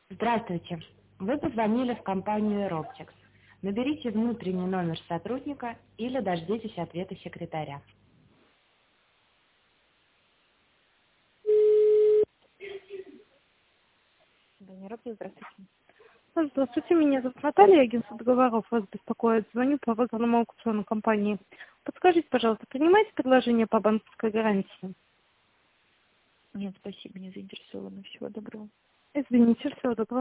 Здравствуйте. Вы позвонили в компанию Roptex. Наберите внутренний номер сотрудника или дождитесь ответа секретаря. Баннеровки, здравствуйте. Здравствуйте, меня зовут Наталья, агентство договоров вас беспокоит. Звоню по вызовному аукциону компании. Подскажите, пожалуйста, принимаете предложение по банковской гарантии? Нет, спасибо, не заинтересована. Всего доброго. Извините, всего доброго.